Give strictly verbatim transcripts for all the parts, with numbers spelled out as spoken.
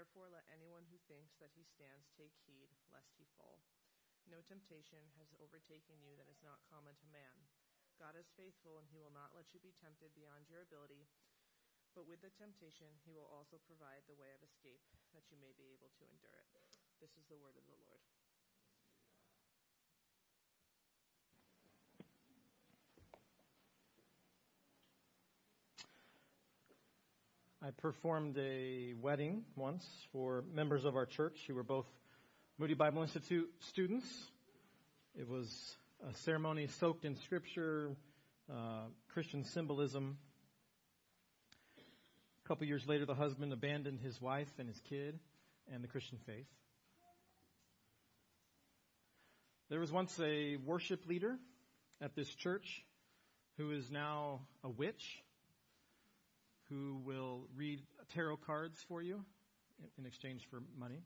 Therefore, let anyone who thinks that he stands take heed, lest he fall. No temptation has overtaken you that is not common to man. God is faithful, and he will not let you be tempted beyond your ability, but with the temptation he will also provide the way of escape, that you may be able to endure it. This is the word of the Lord. I performed a wedding once for members of our church who were both Moody Bible Institute students. It was a ceremony soaked in scripture, uh, Christian symbolism. A couple years later, the husband abandoned his wife and his kid and the Christian faith. There was once a worship leader at this church who is now a witch, who will read tarot cards for you in exchange for money.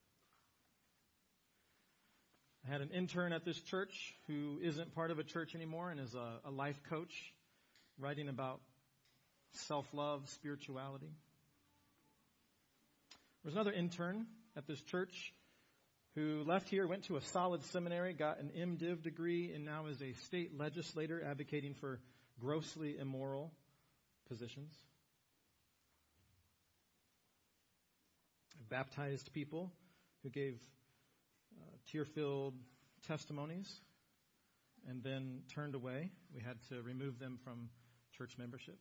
I had an intern at this church who isn't part of a church anymore and is a, a life coach, writing about self-love, spirituality. There was another intern at this church who left here, went to a solid seminary, got an MDiv degree, and now is a state legislator advocating for grossly immoral positions. Baptized people who gave uh, tear-filled testimonies and then turned away. We had to remove them from church membership.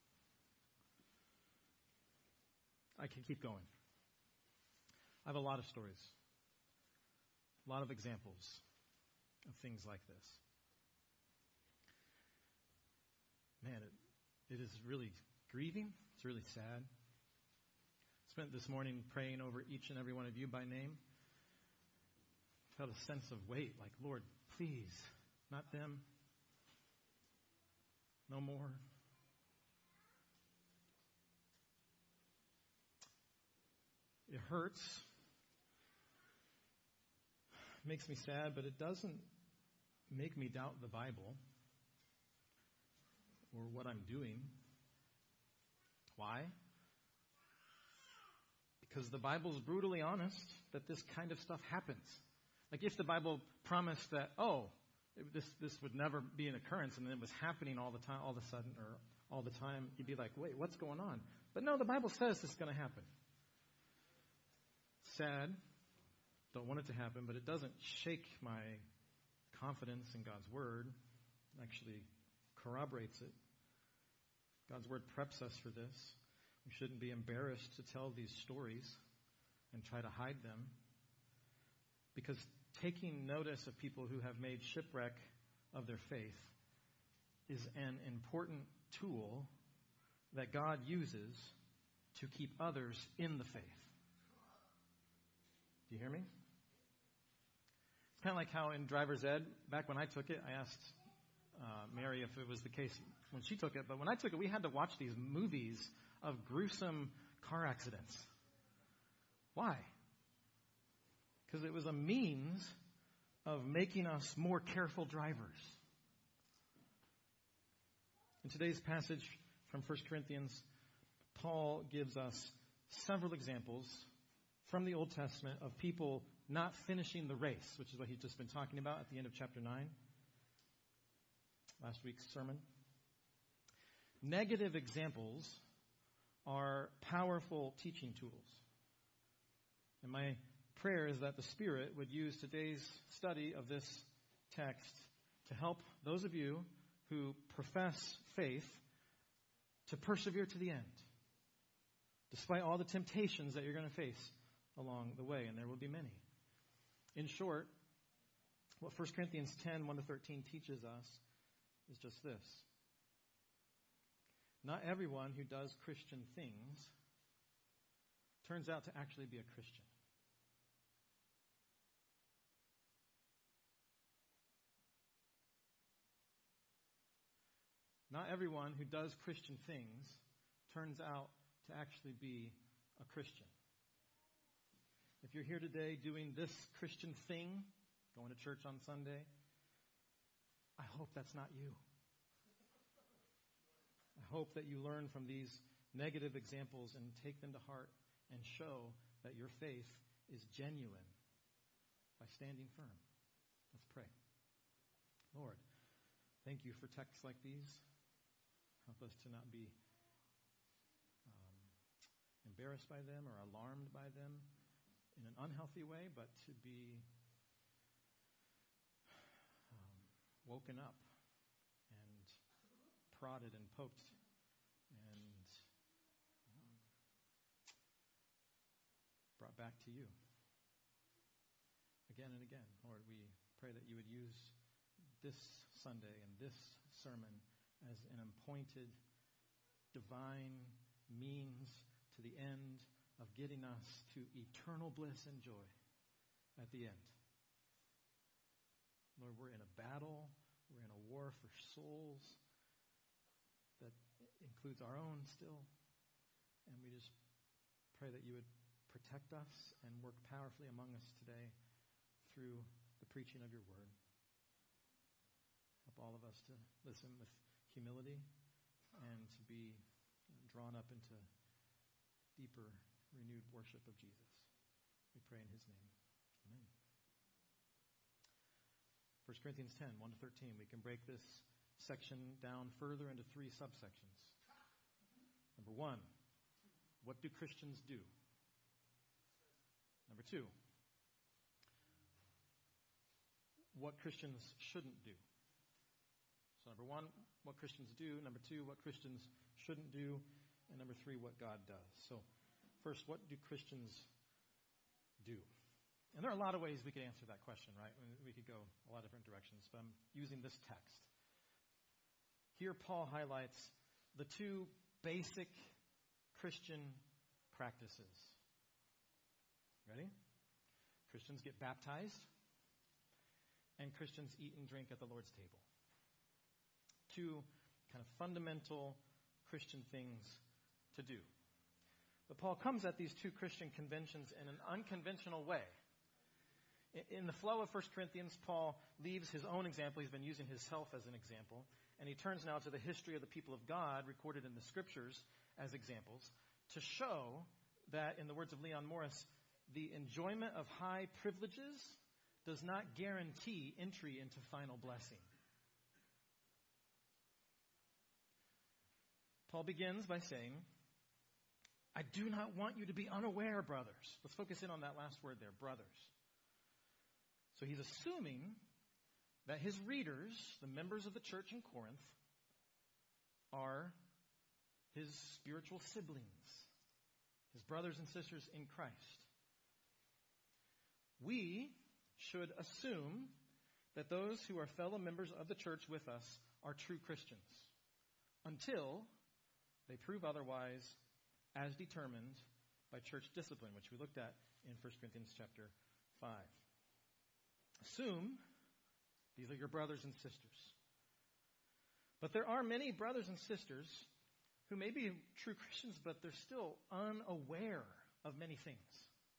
I can keep going. I have a lot of stories, a lot of examples of things like this. Man, it, it is really grieving. It's really sad. Spent this morning praying over each and every one of you by name. Felt a sense of weight, like, Lord, please, not them. No more. It hurts. Makes me sad, but it doesn't make me doubt the Bible or what I'm doing. Why? Because the Bible is brutally honest that this kind of stuff happens. Like if the Bible promised that, oh, this this would never be an occurrence, and then it was happening all the time, all of a sudden, or all the time, you'd be like, wait, what's going on? But no, the Bible says this is going to happen. Sad. Don't want it to happen, but it doesn't shake my confidence in God's Word. It actually corroborates it. God's Word preps us for this. We shouldn't be embarrassed to tell these stories and try to hide them, because taking notice of people who have made shipwreck of their faith is an important tool that God uses to keep others in the faith. Do you hear me? It's kind of like how in driver's ed, back when I took it, I asked uh, Mary if it was the case when she took it, but when I took it, we had to watch these movies of gruesome car accidents. Why? Because it was a means of making us more careful drivers. In today's passage from First Corinthians, Paul gives us several examples from the Old Testament of people not finishing the race, which is what he's just been talking about at the end of chapter nine, last week's sermon. Negative examples are powerful teaching tools. And my prayer is that the Spirit would use today's study of this text to help those of you who profess faith to persevere to the end, despite all the temptations that you're going to face along the way, and there will be many. In short, what First Corinthians ten, one to thirteen teaches us is just this. Not everyone who does Christian things turns out to actually be a Christian. Not everyone who does Christian things turns out to actually be a Christian. If you're here today doing this Christian thing, going to church on Sunday, I hope that's not you. I hope that you learn from these negative examples and take them to heart and show that your faith is genuine by standing firm. Let's pray. Lord, thank you for texts like these. Help us to not be um, embarrassed by them or alarmed by them in an unhealthy way, but to be um, woken up and prodded and poked and um, brought back to you again and again. Lord, we pray that you would use this Sunday and this sermon as an appointed divine means to the end of getting us to eternal bliss and joy at the end. Lord, we're in a battle. We're in a war for souls that includes our own still. And we just pray that you would protect us and work powerfully among us today through the preaching of your word. Help all of us to listen with humility and to be drawn up into deeper, renewed worship of Jesus. We pray in his name. Amen. First Corinthians ten, one to thirteen. We can break this section down further into three subsections. Number one, what do Christians do? Number two, what Christians shouldn't do. So number one, what Christians do. Number two, what Christians shouldn't do. And number three, what God does. So first, what do Christians do? And there are a lot of ways we could answer that question, right? We could go a lot of different directions, but I'm using this text. Here Paul highlights the two basic Christian practices. Ready? Christians get baptized, and Christians eat and drink at the Lord's table. Two kind of fundamental Christian things to do. But Paul comes at these two Christian conventions in an unconventional way. In the flow of First Corinthians, Paul leaves his own example. He's been using himself as an example. And he turns now to the history of the people of God recorded in the scriptures as examples to show that, in the words of Leon Morris, the enjoyment of high privileges does not guarantee entry into final blessing. Paul begins by saying, I do not want you to be unaware, brothers. Let's focus in on that last word there, brothers. So he's assuming that his readers, the members of the church in Corinth, are his spiritual siblings, his brothers and sisters in Christ. We should assume that those who are fellow members of the church with us are true Christians until they prove otherwise as determined by church discipline, which we looked at in First Corinthians chapter five. Assume these are your brothers and sisters. But there are many brothers and sisters who may be true Christians, but they're still unaware of many things.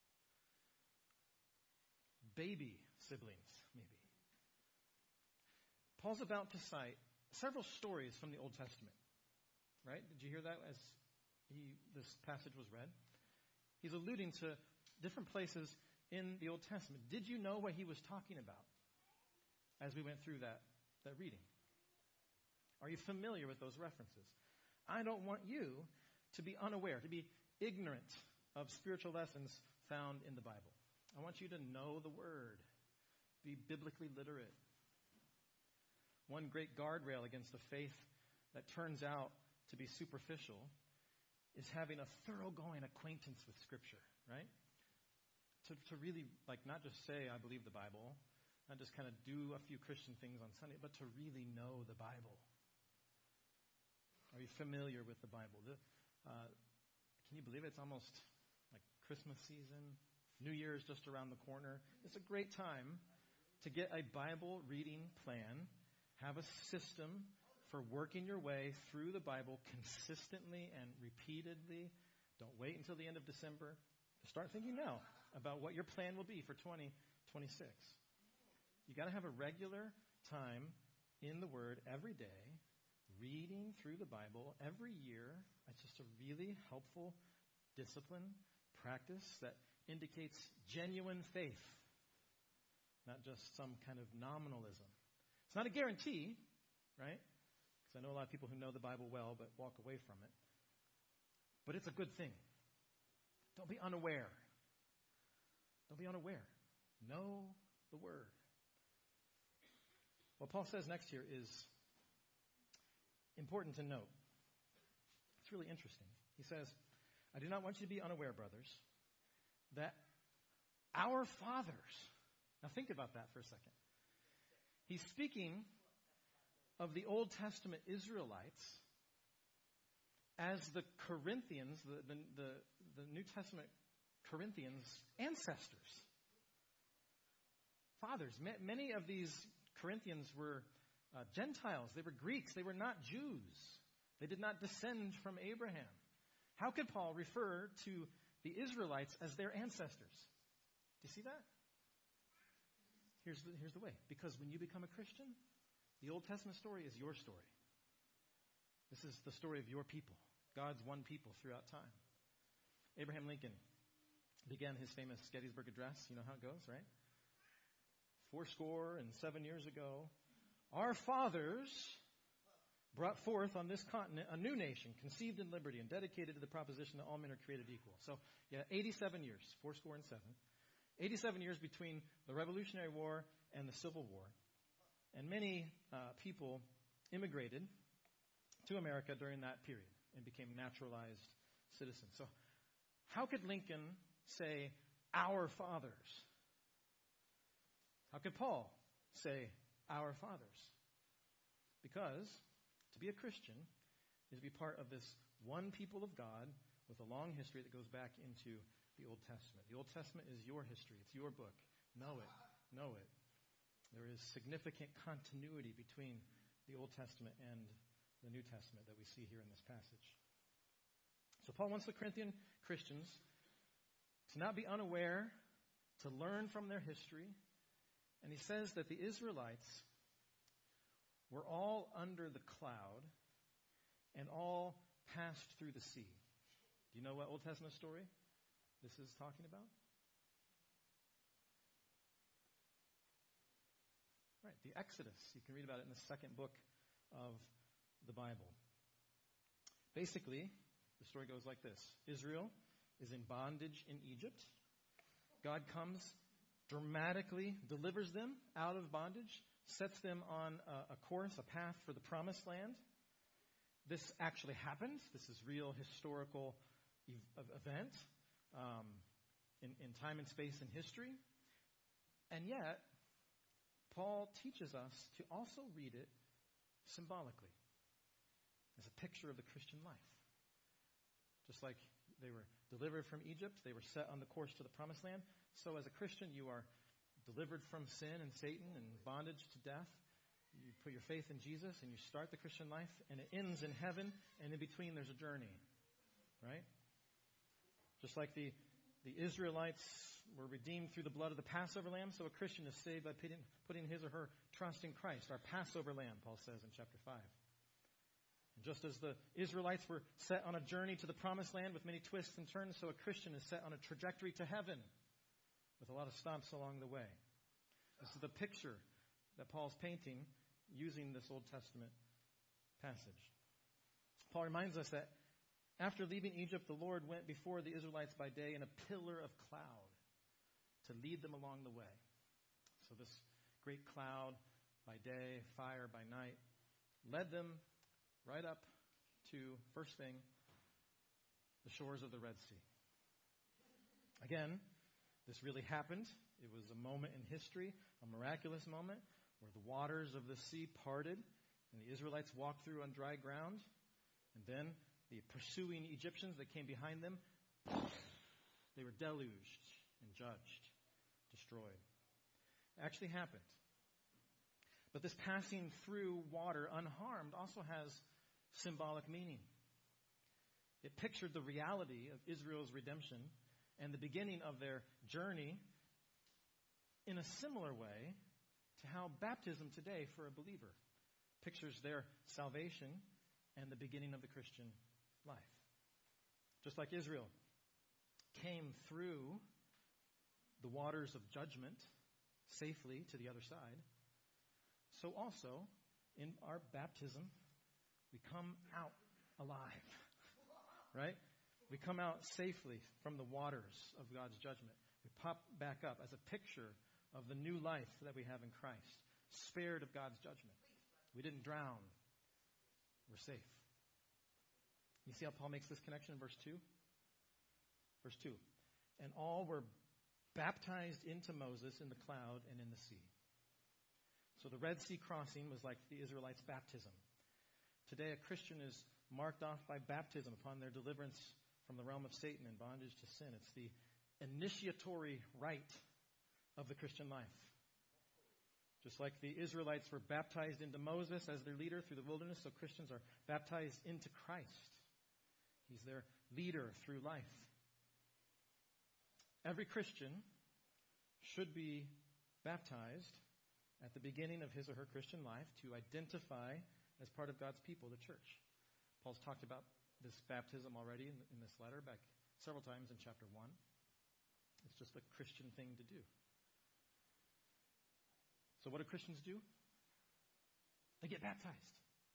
Baby siblings, maybe. Paul's about to cite several stories from the Old Testament. Right? Did you hear that as he this passage was read? He's alluding to different places in the Old Testament. Did you know what he was talking about as we went through that, that reading? Are you familiar with those references? I don't want you to be unaware, to be ignorant of spiritual lessons found in the Bible. I want you to know the Word, be biblically literate. One great guardrail against a faith that turns out to be superficial is having a thoroughgoing acquaintance with Scripture, right? To, to really, like, not just say, I believe the Bible, not just kind of do a few Christian things on Sunday, but to really know the Bible. Are you familiar with the Bible? The, uh, can you believe it? It's almost like Christmas season. New Year is just around the corner. It's a great time to get a Bible reading plan, have a system for working your way through the Bible consistently and repeatedly. Don't wait until the end of December. Start thinking now about what your plan will be for twenty twenty-six. You got to have a regular time in the Word every day, reading through the Bible every year. It's just a really helpful discipline, practice that indicates genuine faith, not just some kind of nominalism. It's not a guarantee, right? Because I know a lot of people who know the Bible well but walk away from it. But it's a good thing. Don't be unaware. Don't be unaware. Know the Word. What Paul says next here is important to note. It's really interesting. He says, I do not want you to be unaware, brothers, that our fathers, now think about that for a second. He's speaking of the Old Testament Israelites as the Corinthians, the, the, the, the New Testament Corinthians' ancestors. Fathers. Many of these Corinthians were uh, Gentiles. They were Greeks. They were not Jews. They did not descend from Abraham. How could Paul refer to the Israelites as their ancestors? Do you see that? Here's the, here's the way. Because when you become a Christian, the Old Testament story is your story. This is the story of your people, God's one people throughout time. Abraham Lincoln began his famous Gettysburg Address. You know how it goes, right? Four score and seven years ago, our fathers brought forth on this continent a new nation, conceived in liberty and dedicated to the proposition that all men are created equal. So, yeah, eighty-seven years, four score and seven. eighty-seven years between the Revolutionary War and the Civil War. And many uh, people immigrated to America during that period and became naturalized citizens. So, how could Lincoln say, our fathers? How could Paul say, our fathers? Because to be a Christian is to be part of this one people of God with a long history that goes back into the Old Testament. The Old Testament is your history. It's your book. Know it. Know it. There is significant continuity between the Old Testament and the New Testament that we see here in this passage. So Paul wants the Corinthian Christians to not be unaware, to learn from their history. And he says that the Israelites were all under the cloud and all passed through the sea. Do you know what Old Testament story this is talking about? Right, the Exodus. You can read about it in the second book of the Bible. Basically, the story goes like this. Israel is in bondage in Egypt. God comes, dramatically delivers them out of bondage, sets them on a, a course, a path for the promised land. This actually happened. This is real historical ev- event um, in, in time and space and history. And yet, Paul teaches us to also read it symbolically as a picture of the Christian life. Just like they were delivered from Egypt, they were set on the course to the promised land. So as a Christian, you are delivered from sin and Satan and bondage to death. You put your faith in Jesus and you start the Christian life, and it ends in heaven, and in between there's a journey. Right? Just like the, the Israelites were redeemed through the blood of the Passover lamb, so a Christian is saved by putting, putting his or her trust in Christ, our Passover lamb, Paul says in chapter five. And just as the Israelites were set on a journey to the promised land with many twists and turns, so a Christian is set on a trajectory to heaven with a lot of stops along the way. This is the picture that Paul's painting using this Old Testament passage. Paul reminds us that after leaving Egypt, the Lord went before the Israelites by day in a pillar of cloud to lead them along the way. So this great cloud by day, fire by night, led them right up to, first thing, the shores of the Red Sea. Again, this really happened. It was a moment in history, a miraculous moment, where the waters of the sea parted and the Israelites walked through on dry ground. And then the pursuing Egyptians that came behind them, they were deluged and judged, destroyed. It actually happened. But this passing through water unharmed also has symbolic meaning. It pictured the reality of Israel's redemption and the beginning of their journey in a similar way to how baptism today for a believer pictures their salvation and the beginning of the Christian life. Just like Israel came through the waters of judgment safely to the other side, so also in our baptism, we come out alive, right? We come out safely from the waters of God's judgment. We pop back up as a picture of the new life that we have in Christ, spared of God's judgment. We didn't drown. We're safe. You see how Paul makes this connection in verse two? Verse two. And all were baptized into Moses in the cloud and in the sea. So the Red Sea crossing was like the Israelites' baptism. Today a Christian is marked off by baptism upon their deliverance from the realm of Satan and bondage to sin. It's the initiatory rite of the Christian life. Just like the Israelites were baptized into Moses as their leader through the wilderness, so Christians are baptized into Christ. He's their leader through life. Every Christian should be baptized at the beginning of his or her Christian life to identify as part of God's people, the church. Paul's talked about this baptism already in, in this letter back several times in chapter one. It's just a Christian thing to do. So what do Christians do? They get baptized.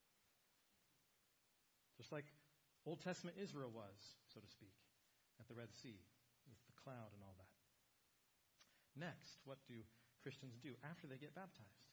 Just like Old Testament Israel was, so to speak, at the Red Sea with the cloud and all that. Next, what do Christians do after they get baptized?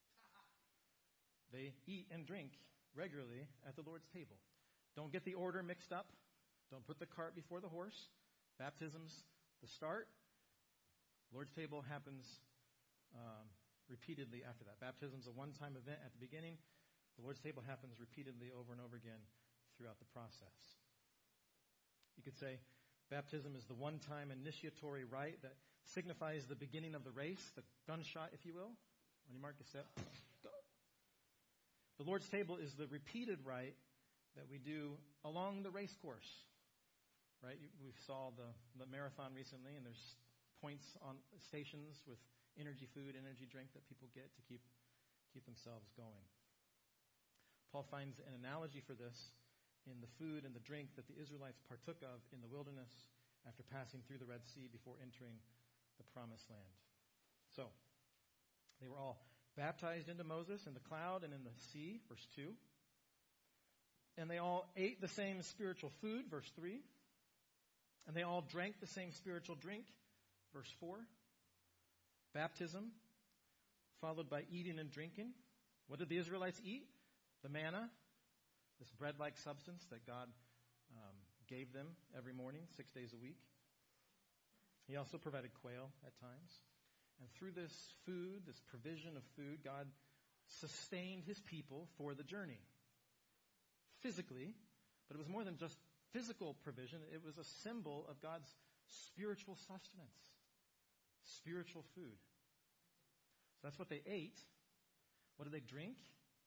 They eat and drink regularly at the Lord's table. Don't get the order mixed up. Don't put the cart before the horse. Baptism's the start. Lord's table happens um, repeatedly after that. Baptism's a one-time event at the beginning. The Lord's table happens repeatedly over and over again throughout the process. You could say baptism is the one-time initiatory rite that signifies the beginning of the race, the gunshot, if you will. On your mark, get set, go. The Lord's table is the repeated rite that we do along the race course, right? We saw the, the marathon recently, and there's points on stations with energy food, energy drink that people get to keep keep themselves going. Paul finds an analogy for this in the food and the drink that the Israelites partook of in the wilderness after passing through the Red Sea before entering the Promised Land. So, they were all baptized into Moses in the cloud and in the sea, verse two. And they all ate the same spiritual food, verse three. And they all drank the same spiritual drink, verse four. Baptism, followed by eating and drinking. What did the Israelites eat? The manna, this bread-like substance that God um, gave them every morning, six days a week. He also provided quail at times. And through this food, this provision of food, God sustained his people for the journey. Physically, but it was more than just physical provision. It was a symbol of God's spiritual sustenance, spiritual food. So that's what they ate. What did they drink?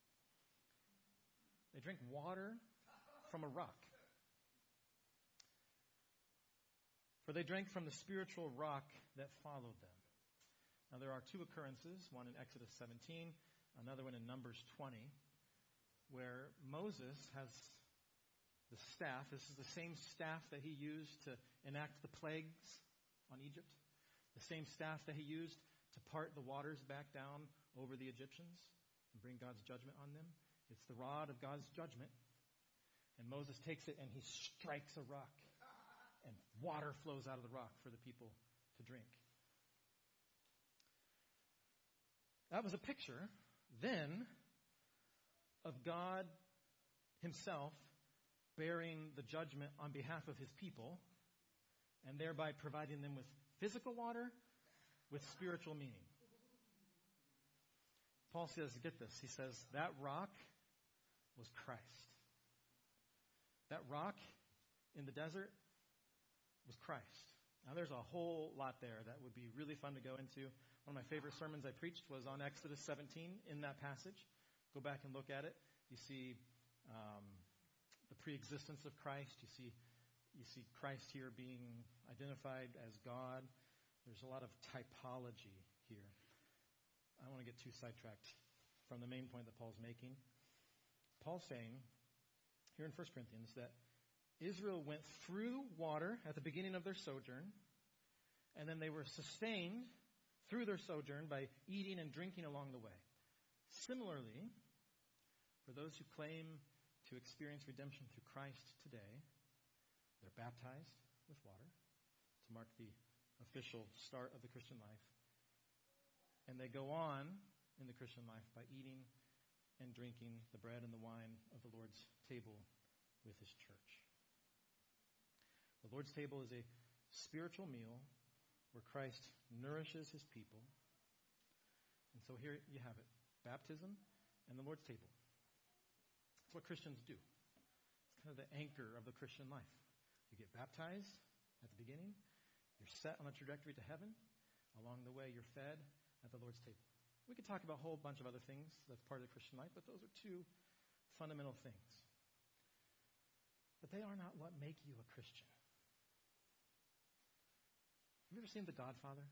They drank water from a rock. For they drank from the spiritual rock that followed them. Now there are two occurrences, one in Exodus seventeen, another one in Numbers twenty, where Moses has the staff. This is the same staff that he used to enact the plagues on Egypt. The same staff that he used to part the waters back down over the Egyptians and bring God's judgment on them. It's the rod of God's judgment. And Moses takes it and he strikes a rock. And water flows out of the rock for the people to drink. That was a picture then of God himself bearing the judgment on behalf of his people and thereby providing them with physical water with spiritual meaning. Paul says, get this, he says, that rock was Christ. That rock in the desert was Christ. Now there's a whole lot there that would be really fun to go into. One of my favorite sermons I preached was on Exodus seventeen in that passage. Go back and look at it. You see um, the preexistence of Christ. You see you see Christ here being identified as God. There's a lot of typology here. I don't want to get too sidetracked from the main point that Paul's making. Paul's saying here in First Corinthians that Israel went through water at the beginning of their sojourn, and then they were sustained through their sojourn by eating and drinking along the way. Similarly, for those who claim to experience redemption through Christ today, they're baptized with water to mark the official start of the Christian life. And they go on in the Christian life by eating and drinking the bread and the wine of the Lord's table with his church. The Lord's table is a spiritual meal where Christ nourishes his people. And so here you have it, baptism and the Lord's table. That's what Christians do. It's kind of the anchor of the Christian life. You get baptized at the beginning. You're set on a trajectory to heaven. Along the way, you're fed at the Lord's table. We could talk about a whole bunch of other things that's part of the Christian life, but those are two fundamental things. But they are not what make you a Christian. Have you ever seen The Godfather?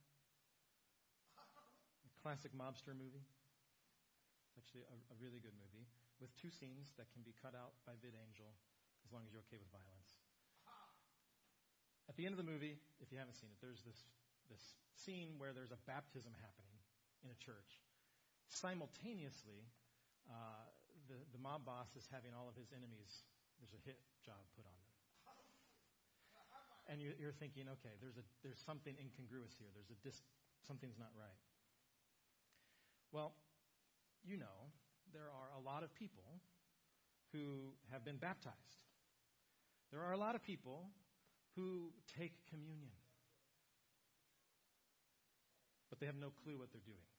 A classic mobster movie. It's actually a, a really good movie with two scenes that can be cut out by VidAngel as long as you're okay with violence. At the end of the movie, if you haven't seen it, there's this, this scene where there's a baptism happening in a church. Simultaneously, uh, the, the mob boss is having all of his enemies, there's a hit job put on them. And you're, you're thinking, okay, there's a there's something incongruous here. There's a dis, something's not right. Well, you know, there are a lot of people who have been baptized. There are a lot of people who take communion. But they have no clue what they're doing.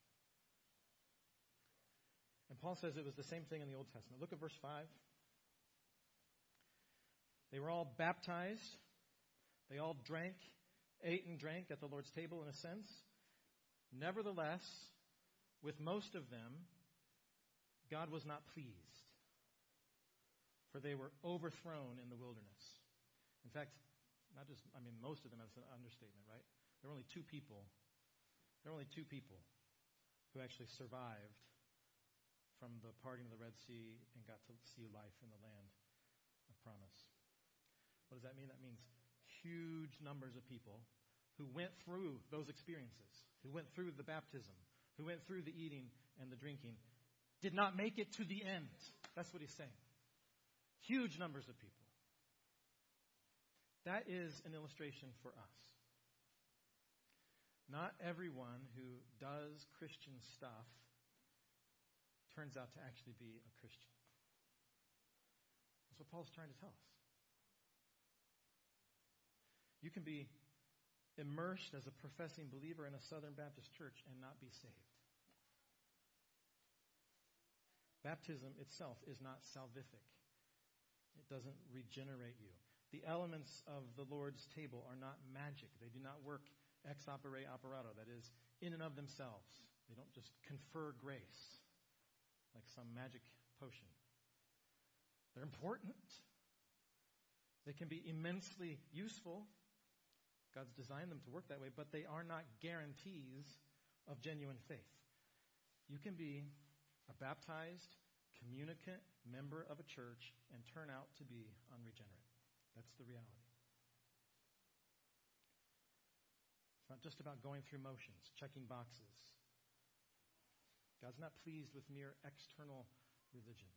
And Paul says it was the same thing in the Old Testament. Look at verse five. They were all baptized. They all drank, ate and drank at the Lord's table in a sense. Nevertheless, with most of them, God was not pleased, for they were overthrown in the wilderness. In fact, not just, I mean, most of them, that's an understatement, right? There were only two people, there were only two people who actually survived from the parting of the Red Sea and got to see life in the land of promise. What does that mean? That means huge numbers of people who went through those experiences, who went through the baptism, who went through the eating and the drinking, did not make it to the end. That's what he's saying. Huge numbers of people. That is an illustration for us. Not everyone who does Christian stuff turns out to actually be a Christian. That's what Paul's trying to tell us. You can be immersed as a professing believer in a Southern Baptist church and not be saved. Baptism itself is not salvific. It doesn't regenerate you. The elements of the Lord's table are not magic. They do not work ex opere operato, that is, in and of themselves. They don't just confer grace like some magic potion. They're important. They can be immensely useful. God's designed them to work that way, but they are not guarantees of genuine faith. You can be a baptized, communicant member of a church and turn out to be unregenerate. That's the reality. It's not just about going through motions, checking boxes. God's not pleased with mere external religion.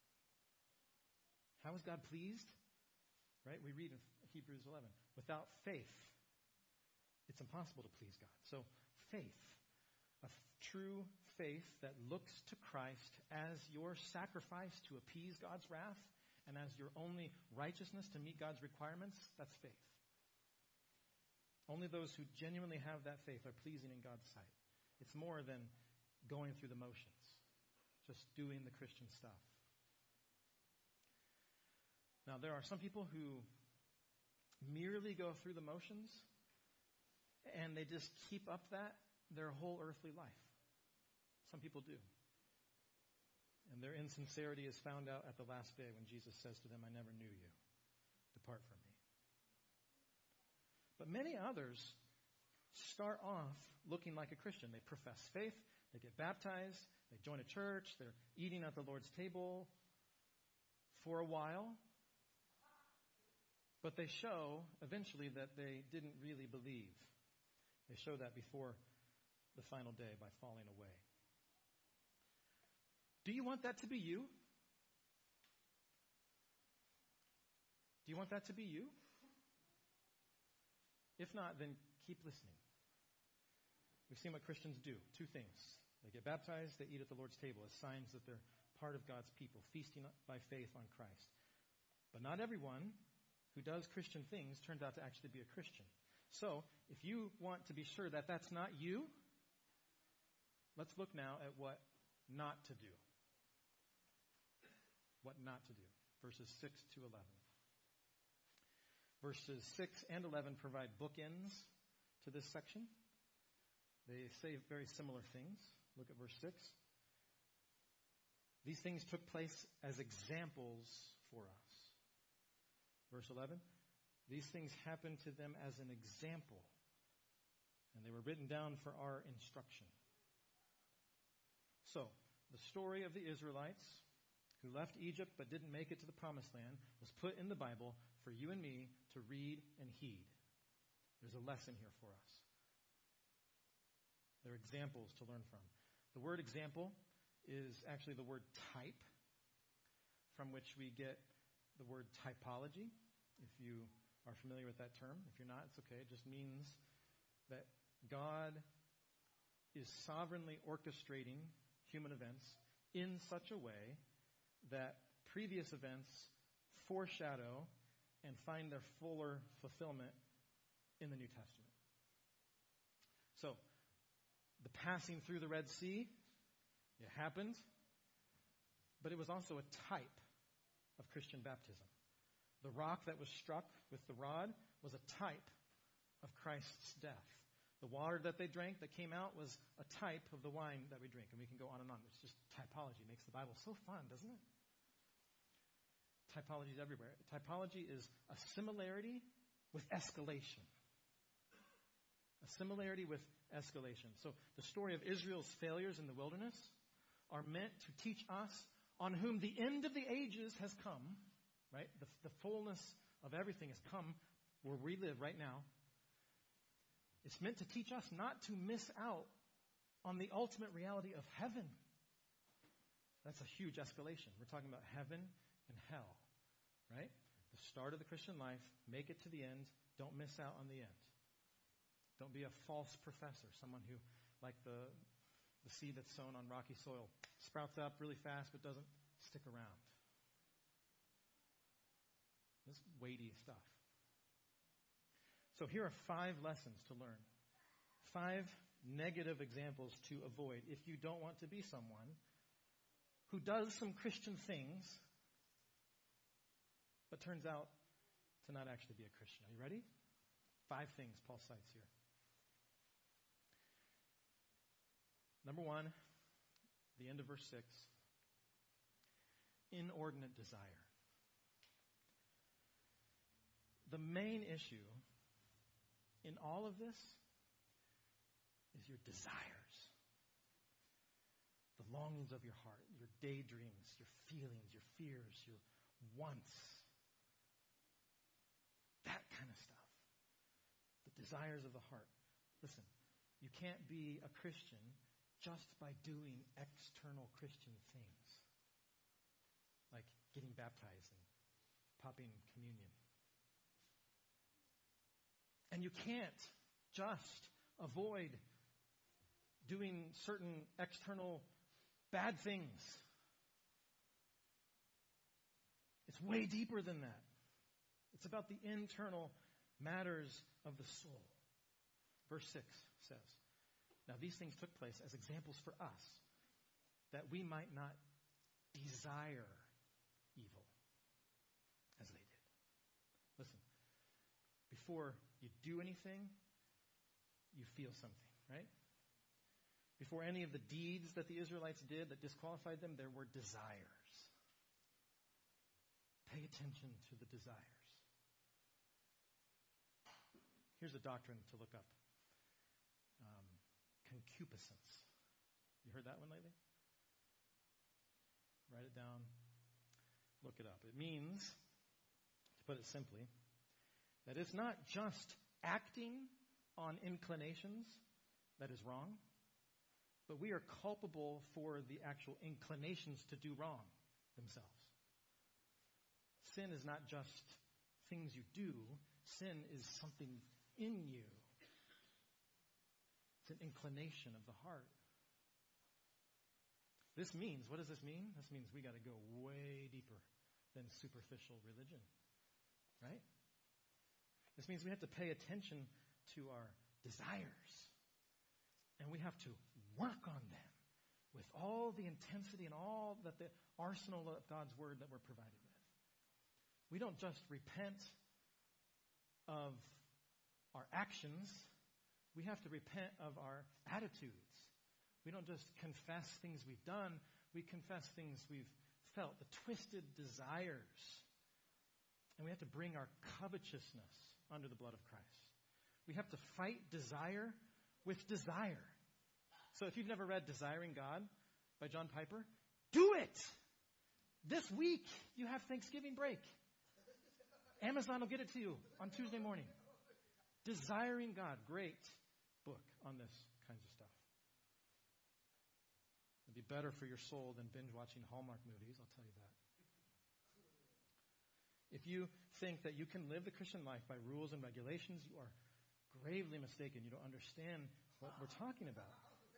How is God pleased? Right? We read in Hebrews eleven. Without faith, it's impossible to please God. So faith, a f- true faith that looks to Christ as your sacrifice to appease God's wrath and as your only righteousness to meet God's requirements, that's faith. Only those who genuinely have that faith are pleasing in God's sight. It's more than going through the motions, just doing the Christian stuff. Now, there are some people who merely go through the motions and they just keep up that their whole earthly life. Some people do. And their insincerity is found out at the last day when Jesus says to them, I never knew you. Depart from me. But many others start off looking like a Christian. They profess faith. They get baptized. They join a church. They're eating at the Lord's table for a while. But they show eventually that they didn't really believe. They show that before the final day by falling away. Do you want that to be you? Do you want that to be you? If not, then keep listening. We've seen what Christians do. Two things. They get baptized, they eat at the Lord's table as signs that they're part of God's people, feasting by faith on Christ. But not everyone who does Christian things turns out to actually be a Christian. So, if you want to be sure that that's not you, let's look now at what not to do. What not to do. Verses six to eleven. Verses six and eleven provide bookends to this section. They say very similar things. Look at verse six. These things took place as examples for us. Verse eleven. These things happened to them as an example, and they were written down for our instruction. So, the story of the Israelites who left Egypt but didn't make it to the Promised Land was put in the Bible for you and me to read and heed. There's a lesson here for us. There are examples to learn from. The word example is actually the word type, from which we get the word typology. If you are familiar with that term. If you're not, it's okay. It just means that God is sovereignly orchestrating human events in such a way that previous events foreshadow and find their fuller fulfillment in the New Testament. So, the passing through the Red Sea, it happened, but it was also a type of Christian baptism. The rock that was struck with the rod was a type of Christ's death. The water that they drank that came out was a type of the wine that we drink. And we can go on and on. It's just typology. It makes the Bible so fun, doesn't it? Typology is everywhere. Typology is a similarity with escalation. A similarity with escalation. So the story of Israel's failures in the wilderness are meant to teach us on whom the end of the ages has come. Right? The, the fullness of everything has come where we live right now. It's meant to teach us not to miss out on the ultimate reality of heaven. That's a huge escalation. We're talking about heaven and hell. Right? The start of the Christian life, make it to the end, don't miss out on the end. Don't be a false professor, someone who, like the, the seed that's sown on rocky soil, sprouts up really fast but doesn't stick around. This weighty stuff. So here are five lessons to learn. Five negative examples to avoid if you don't want to be someone who does some Christian things but turns out to not actually be a Christian. Are you ready? Five things Paul cites here. Number one, the end of verse six. Inordinate desire. The main issue in all of this is your desires. The longings of your heart, your daydreams, your feelings, your fears, your wants. That kind of stuff. The desires of the heart. Listen, you can't be a Christian just by doing external Christian things. Like getting baptized and popping communion. And you can't just avoid doing certain external bad things. It's way deeper than that. It's about the internal matters of the soul. Verse six says, now these things took place as examples for us, that we might not desire evil as they did. Listen, before you do anything, you feel something, right? Before any of the deeds that the Israelites did that disqualified them, there were desires. Pay attention to the desires. Here's a doctrine to look up. Um, concupiscence. You heard that one lately? Write it down. Look it up. It means, to put it simply, That it's not just acting on inclinations that is wrong, but we are culpable for the actual inclinations to do wrong themselves. Sin is not just things you do. Sin is something in you. It's an inclination of the heart. This means, what does this mean? This means we got to go way deeper than superficial religion, right? This means we have to pay attention to our desires. And we have to work on them with all the intensity and all that the arsenal of God's word that we're provided with. We don't just repent of our actions. We have to repent of our attitudes. We don't just confess things we've done. We confess things we've felt, the twisted desires. And we have to bring our covetousness under the blood of Christ. We have to fight desire with desire. So if you've never read Desiring God by John Piper, do it! This week, you have Thanksgiving break. Amazon will get it to you on Tuesday morning. Desiring God, great book on this kinds of stuff. It'd be better for your soul than binge watching Hallmark movies, I'll tell you that. If you think that you can live the Christian life by rules and regulations, you are gravely mistaken. You don't understand what we're talking about.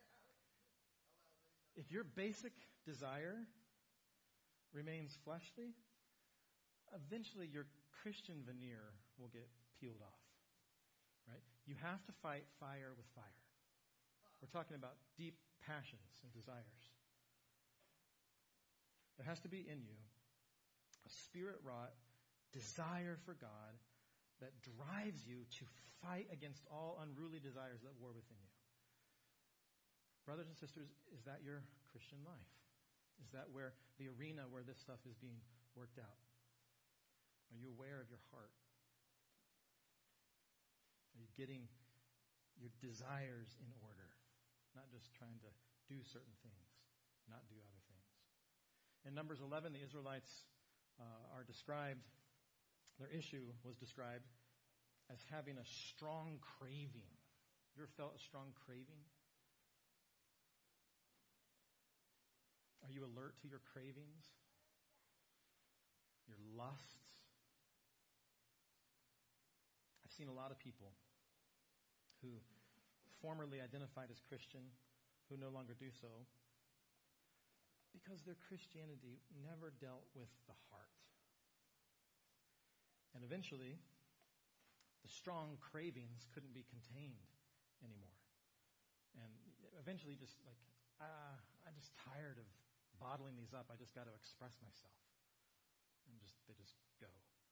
If your basic desire remains fleshly, eventually your Christian veneer will get peeled off. Right? You have to fight fire with fire. We're talking about deep passions and desires. There has to be in you a spirit-wrought desire for God that drives you to fight against all unruly desires that war within you. Brothers and sisters, is that your Christian life? Is that where the arena where this stuff is being worked out? Are you aware of your heart? Are you getting your desires in order? Not just trying to do certain things, not do other things. In Numbers eleven, the Israelites uh, are described, their issue was described as having a strong craving. You ever felt a strong craving? Are you alert to your cravings? Your lusts? I've seen a lot of people who formerly identified as Christian who no longer do so because their Christianity never dealt with the heart. And eventually, the strong cravings couldn't be contained anymore. And eventually just like, ah, I'm just tired of bottling these up. I just got to express myself. And just they just go.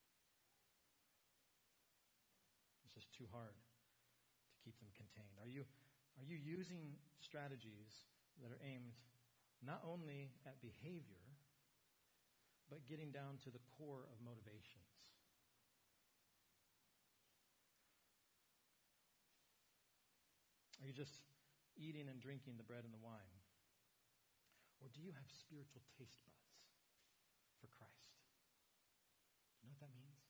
It's just too hard to keep them contained. Are you are you using strategies that are aimed not only at behavior, but getting down to the core of motivations? Are you just eating and drinking the bread and the wine? Or do you have spiritual taste buds for Christ? Do you know what that means?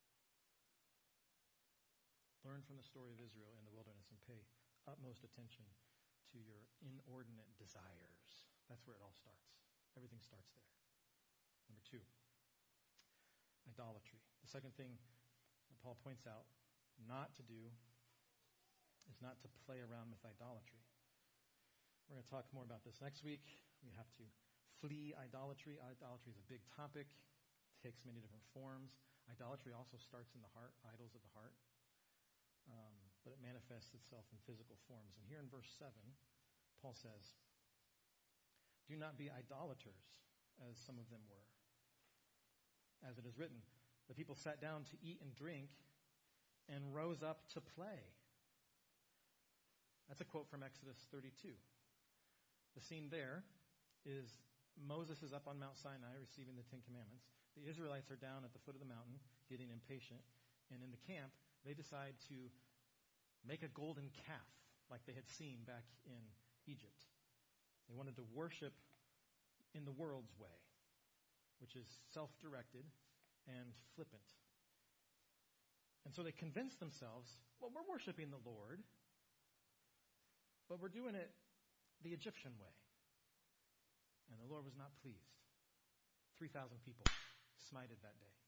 Learn from the story of Israel in the wilderness and pay utmost attention to your inordinate desires. That's where it all starts. Everything starts there. Number two, idolatry. The second thing that Paul points out not to do is not to play around with idolatry. We're going to talk more about this next week. We have to flee idolatry. Idolatry is a big topic. It takes many different forms. Idolatry also starts in the heart, idols of the heart. Um, but it manifests itself in physical forms. And here in verse seven, Paul says, do not be idolaters, as some of them were. As it is written, the people sat down to eat and drink and rose up to play. That's a quote from Exodus thirty-two. The scene there is Moses is up on Mount Sinai receiving the Ten Commandments. The Israelites are down at the foot of the mountain getting impatient. And in the camp, they decide to make a golden calf like they had seen back in Egypt. They wanted to worship in the world's way, which is self-directed and flippant. And so they convinced themselves, well, we're worshiping the Lord, but we're doing it the Egyptian way. And the Lord was not pleased. three thousand people smited that day.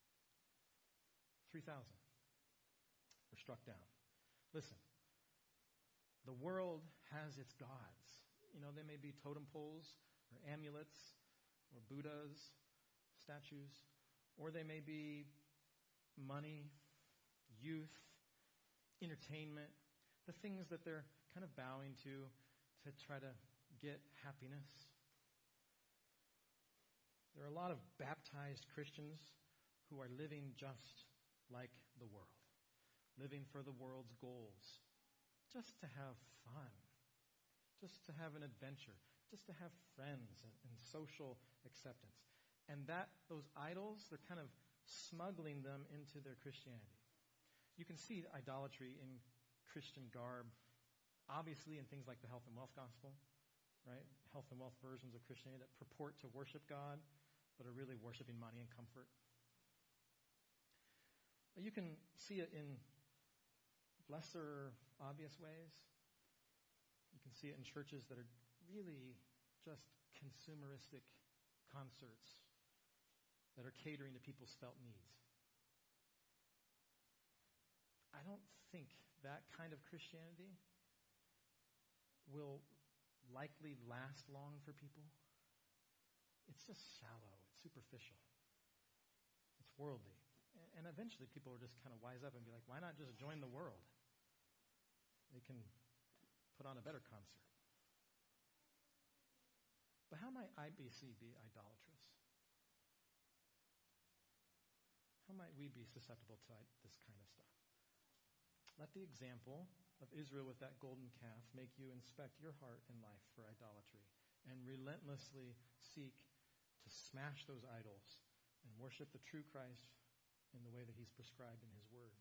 three thousand were struck down. Listen, the world has its gods. You know, they may be totem poles or amulets or Buddhas, statues, or they may be money, youth, entertainment, the things that they're kind of bowing to to try to get happiness. There are a lot of baptized Christians who are living just like the world, living for the world's goals, just to have fun, just to have an adventure, just to have friends and, and social acceptance. And that those idols, they're kind of smuggling them into their Christianity. You can see idolatry in Christian garb, obviously in things like the health and wealth gospel, right? Health and wealth versions of Christianity that purport to worship God, but are really worshiping money and comfort. But you can see it in lesser obvious ways. You can see it in churches that are really just consumeristic concerts that are catering to people's felt needs. I don't think that kind of Christianity will likely last long for people. It's just shallow. It's superficial. It's worldly. And eventually people will just kind of wise up and be like, why not just join the world? They can put on a better concert. But how might I B C be idolatrous? How might we be susceptible to this kind of stuff? Let the example of Israel with that golden calf make you inspect your heart and life for idolatry and relentlessly seek to smash those idols and worship the true Christ in the way that he's prescribed in his word.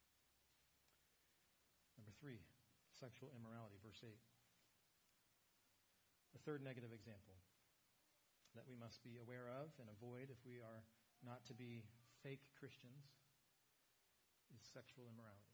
Number three, sexual immorality, verse eight. The third negative example that we must be aware of and avoid if we are not to be fake Christians is sexual immorality.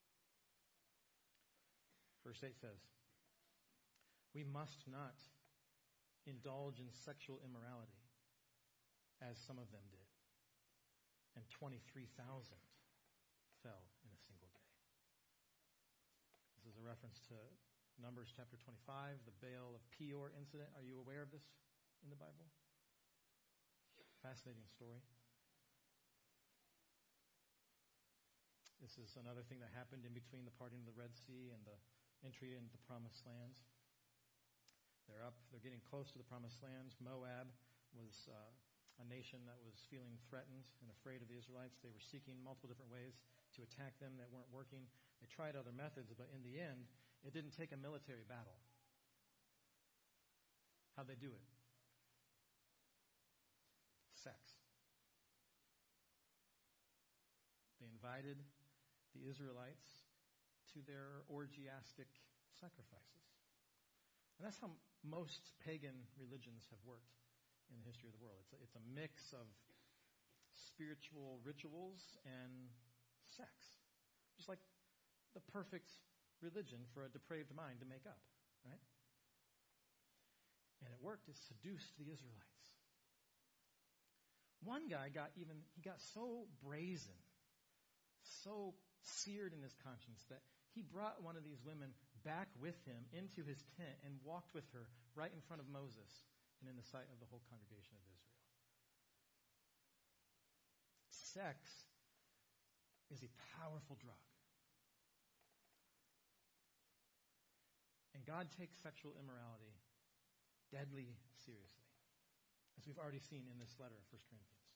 Verse eight says, we must not indulge in sexual immorality as some of them did. And twenty-three thousand fell in a single day. This is a reference to Numbers chapter twenty-five, the Baal of Peor incident. Are you aware of this in the Bible? Fascinating story. This is another thing that happened in between the parting of the Red Sea and the entry into the Promised Land. They're up, they're getting close to the Promised Land. Moab was uh, a nation that was feeling threatened and afraid of the Israelites. They were seeking multiple different ways to attack them that weren't working. They tried other methods, but in the end, it didn't take a military battle. How'd they do it? Sex. They invited the Israelites to their orgiastic sacrifices. And that's how most pagan religions have worked in the history of the world. It's a, it's a mix of spiritual rituals and sex. Just like the perfect religion for a depraved mind to make up, right? And it worked. It seduced the Israelites. One guy got even, he got so brazen, so seared in his conscience that he brought one of these women back with him into his tent and walked with her right in front of Moses and in the sight of the whole congregation of Israel. Sex is a powerful drug. And God takes sexual immorality deadly seriously, as we've already seen in this letter of First Corinthians.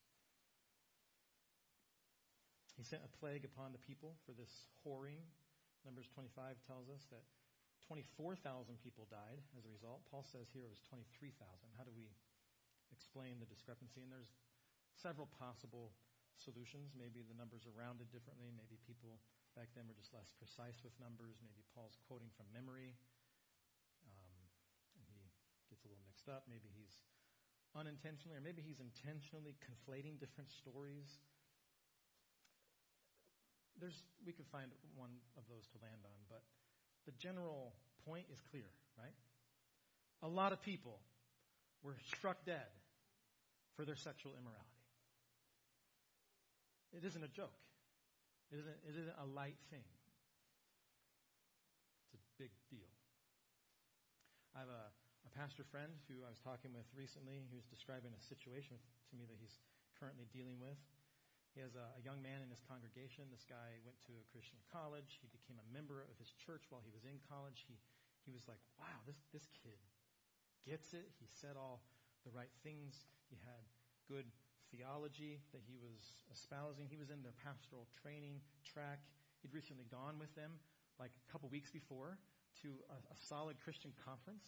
He sent a plague upon the people for this whoring. Numbers twenty-five tells us that twenty-four thousand people died as a result. Paul says here it was twenty-three thousand. How do we explain the discrepancy? And there's several possible solutions. Maybe the numbers are rounded differently. Maybe people back then were just less precise with numbers. Maybe Paul's quoting from memory. Um, and he gets a little mixed up. Maybe he's unintentionally, or maybe he's intentionally conflating different stories. there's we could find one of those to land on, but the general point is clear, right? A lot of people were struck dead for their sexual immorality. It isn't a joke. It isn't, it isn't a light thing. It's a big deal. I have a, a pastor friend who I was talking with recently who's describing a situation to me that he's currently dealing with. He has a, a young man in his congregation. This guy went to a Christian college. He became a member of his church while he was in college. He he was like, wow, this, this kid gets it. He said all the right things. He had good theology that he was espousing. He was in their pastoral training track. He'd recently gone with them like a couple weeks before to a, a solid Christian conference.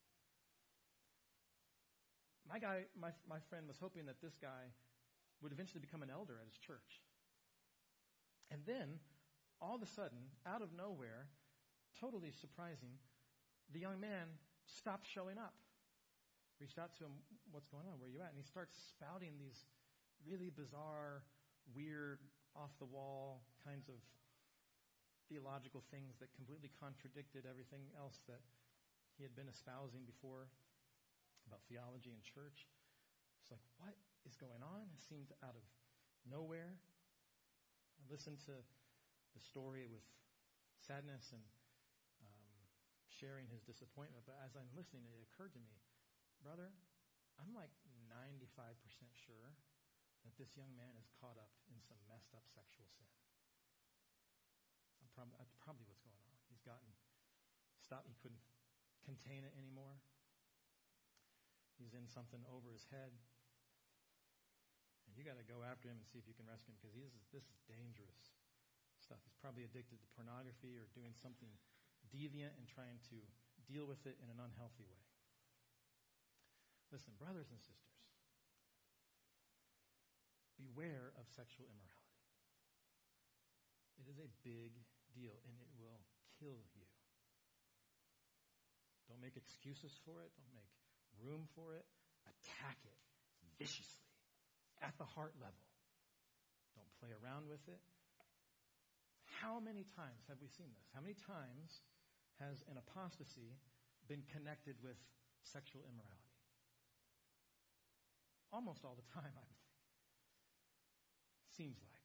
My guy, my my friend was hoping that this guy would eventually become an elder at his church. And then, all of a sudden, out of nowhere, totally surprising, the young man stopped showing up. Reached out to him, what's going on, where are you at? And he starts spouting these really bizarre, weird, off-the-wall kinds of theological things that completely contradicted everything else that he had been espousing before about theology and church. It's like, what is going on? It seemed out of nowhere. I listened to the story with sadness and um, sharing his disappointment, but as I'm listening, it occurred to me, brother, I'm like ninety-five percent sure that this young man is caught up in some messed up sexual sin. I'm prob- that's probably what's going on. He's gotten stopped. He couldn't contain it anymore. He's in something over his head. And you got to go after him and see if you can rescue him, because this is dangerous stuff. He's probably addicted to pornography or doing something deviant and trying to deal with it in an unhealthy way. Listen, brothers and sisters, beware of sexual immorality. It is a big deal, and it will kill you. Don't make excuses for it. Don't make room for it. Attack it viciously at the heart level. Don't play around with it. How many times have we seen this? How many times has an apostasy been connected with sexual immorality? Almost all the time, I would think. Seems like.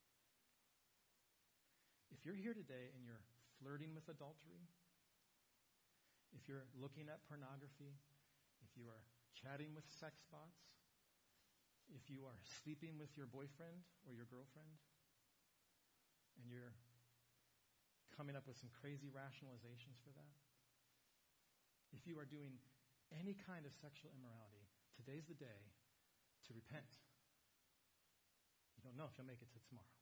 If you're here today and you're flirting with adultery, if you're looking at pornography, if you are chatting with sex bots, if you are sleeping with your boyfriend or your girlfriend, and you're coming up with some crazy rationalizations for that, if you are doing any kind of sexual immorality, today's the day to repent. You don't know if you'll make it to tomorrow.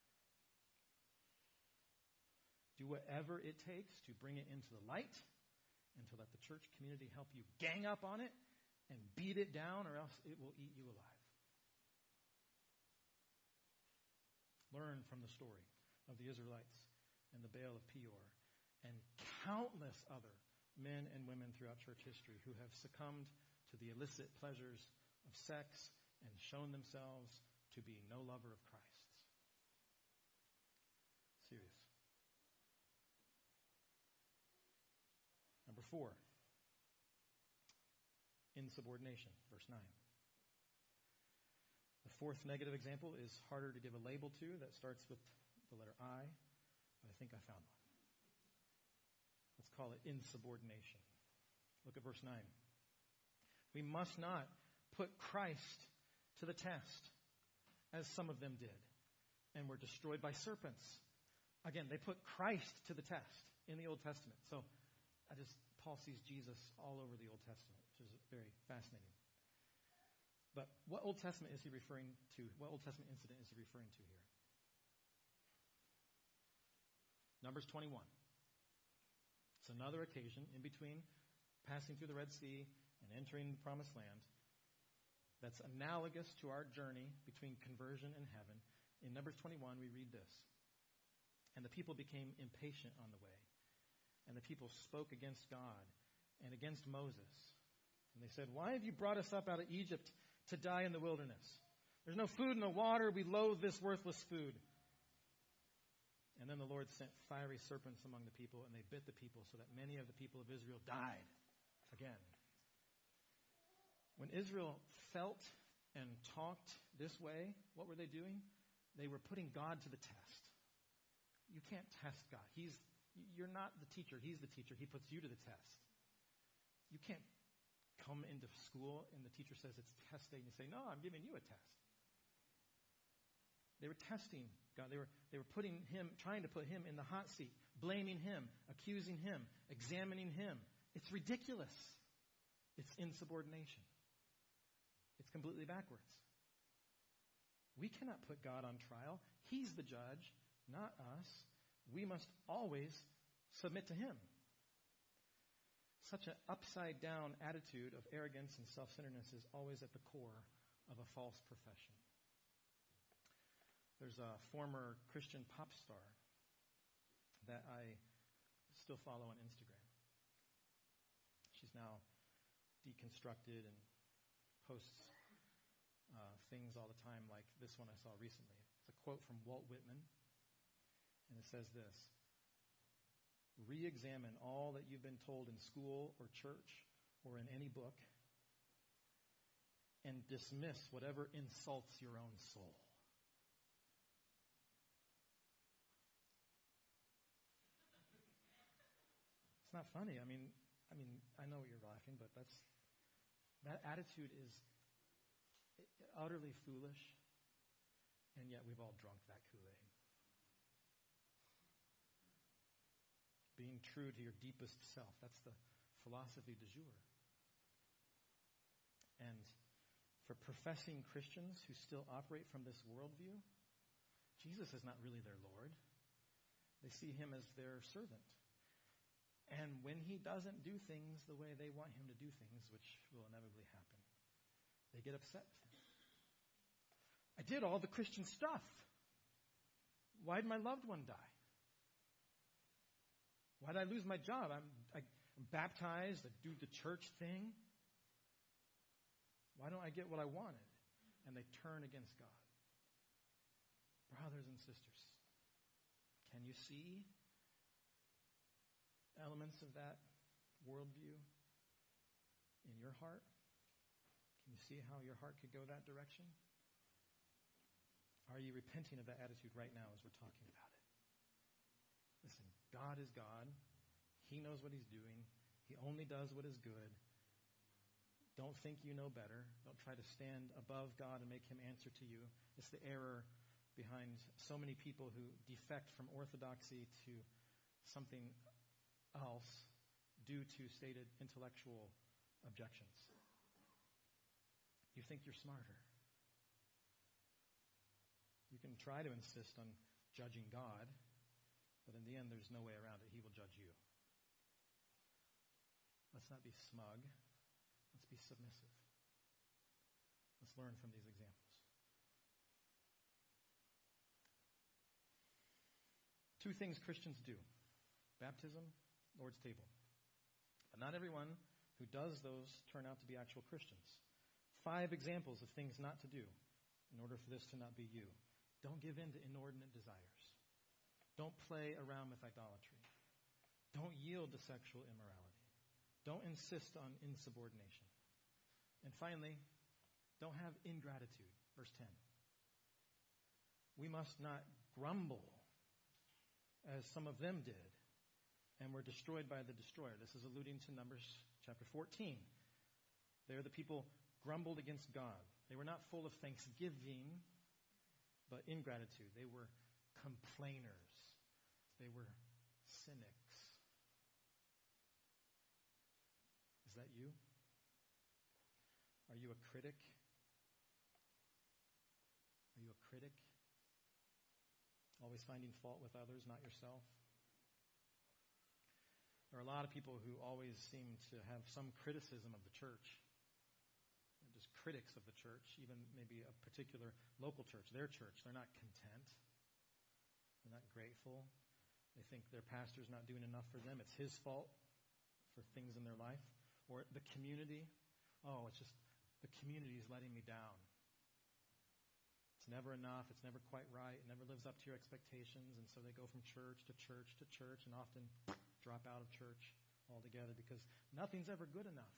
Do whatever it takes to bring it into the light and to let the church community help you gang up on it and beat it down, or else it will eat you alive. Learn from the story of the Israelites and the Baal of Peor and countless other men and women throughout church history who have succumbed to the illicit pleasures of sex and shown themselves to be no lover of Christ. Serious. Number four, insubordination, verse nine. The fourth negative example is harder to give a label to, that starts with the letter I, but I think I found one. Let's call it insubordination. Look at verse nine. We must not put Christ to the test, as some of them did, and were destroyed by serpents. Again, they put Christ to the test in the Old Testament. So I just, Paul sees Jesus all over the Old Testament, which is very fascinating. But what Old Testament is he referring to? What Old Testament incident is he referring to here? Numbers twenty-one. It's another occasion in between passing through the Red Sea and entering the Promised Land that's analogous to our journey between conversion and heaven. In Numbers twenty-one, we read this. And the people became impatient on the way. And the people spoke against God and against Moses. And they said, why have you brought us up out of Egypt to die in the wilderness? There's no food, no water. We loathe this worthless food. And then the Lord sent fiery serpents among the people, and they bit the people, so that many of the people of Israel died again. When Israel felt and talked this way, what were they doing? They were putting God to the test. You can't test God. He's, you're not the teacher. He's the teacher. He puts you to the test. You can't come into school and the teacher says it's test day and you say, no, I'm giving you a test. They were testing God. They were, they were putting him, trying to put him in the hot seat, blaming him, accusing him, examining him. It's ridiculous. It's insubordination. It's completely backwards. We cannot put God on trial. He's the judge, not us. We must always submit to him. Such an upside-down attitude of arrogance and self-centeredness is always at the core of a false profession. There's a former Christian pop star that I still follow on Instagram. She's now deconstructed and posts uh, things all the time like this one I saw recently. It's a quote from Walt Whitman, and it says this: "Re-examine all that you've been told in school or church or in any book and dismiss whatever insults your own soul." It's not funny. I mean, I mean, I know you're laughing, but that's that attitude is utterly foolish, and yet we've all drunk that Kool-Aid. Being true to your deepest self, that's the philosophy du jour. And for professing Christians who still operate from this worldview, Jesus is not really their Lord. They see him as their servant. And when he doesn't do things the way they want him to do things, which will inevitably happen, they get upset with him. I did all the Christian stuff. Why did my loved one die? Why did I lose my job? I'm, I, I'm baptized. I do the church thing. Why don't I get what I wanted? And they turn against God. Brothers and sisters, can you see elements of that worldview in your heart? Can you see how your heart could go that direction? Are you repenting of that attitude right now as we're talking about it? Listen, God is God. He knows what he's doing. He only does what is good. Don't think you know better. Don't try to stand above God and make him answer to you. It's the error behind so many people who defect from orthodoxy to something else due to stated intellectual objections. You think you're smarter. You can try to insist on judging God, but in the end, there's no way around it. He will judge you. Let's not be smug. Let's be submissive. Let's learn from these examples. Two things Christians do: baptism, Lord's table. But not everyone who does those turn out to be actual Christians. Five examples of things not to do in order for this to not be you. Don't give in to inordinate desires. Don't play around with idolatry. Don't yield to sexual immorality. Don't insist on insubordination. And finally, don't have ingratitude. Verse ten. We must not grumble as some of them did and were destroyed by the destroyer. This is alluding to Numbers chapter fourteen. There the people grumbled against God. They were not full of thanksgiving, but ingratitude. They were complainers. They were cynics. Is that you? Are you a critic? Are you a critic? Always finding fault with others, not yourself? There are a lot of people who always seem to have some criticism of the church. They're just critics of the church, even maybe a particular local church, their church. They're not content. They're not grateful. They think their pastor's not doing enough for them. It's his fault for things in their life. Or the community. Oh, it's just the community is letting me down. It's never enough. It's never quite right. It never lives up to your expectations. And so they go from church to church to church and often drop out of church altogether because nothing's ever good enough.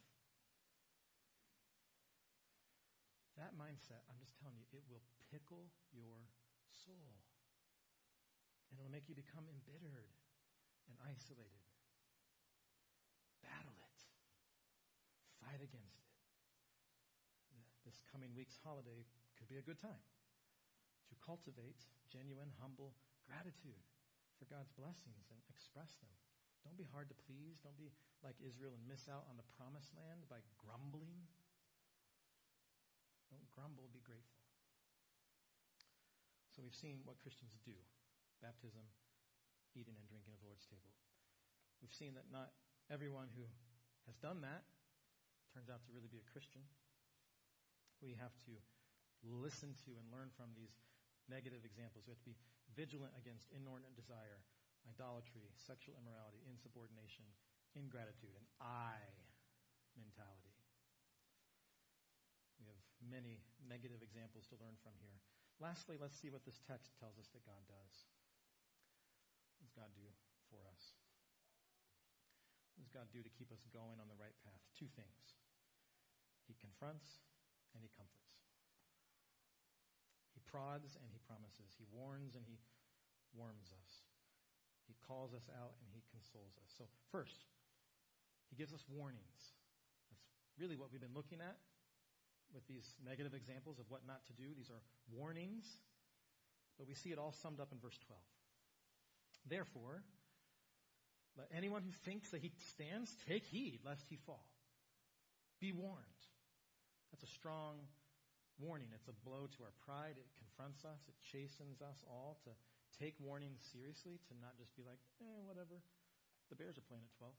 That mindset, I'm just telling you, it will pickle your soul. And it'll make you become embittered and isolated. Battle it. Fight against it. This coming week's holiday could be a good time to cultivate genuine, humble gratitude for God's blessings and express them. Don't be hard to please. Don't be like Israel and miss out on the promised land by grumbling. Don't grumble, be grateful. So we've seen what Christians do. Baptism, eating and drinking of the Lord's table. We've seen that not everyone who has done that turns out to really be a Christian. We have to listen to and learn from these negative examples. We have to be vigilant against inordinate desire, idolatry, sexual immorality, insubordination, ingratitude, and I mentality. We have many negative examples to learn from here. Lastly, let's see what this text tells us that God does. What does God do for us? What does God do to keep us going on the right path? Two things. He confronts and he comforts. He prods and he promises. He warns and he warms us. He calls us out and he consoles us. So first, he gives us warnings. That's really what we've been looking at with these negative examples of what not to do. These are warnings, but we see it all summed up in verse twelve. Therefore, let anyone who thinks that he stands take heed lest he fall. Be warned. That's a strong warning. It's a blow to our pride. It confronts us. It chastens us all to take warning seriously, to not just be like, eh, whatever. The Bears are playing at twelve.